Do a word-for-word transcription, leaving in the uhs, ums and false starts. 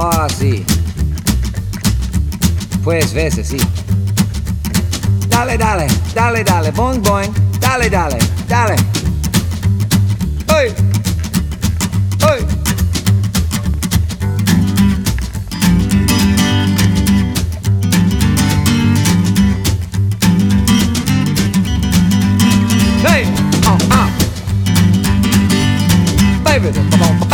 Ah, sí. Pues veces, sí. Dale, dale, dale, dale, boing, boing. Dale, dale, dale. ¡Hey!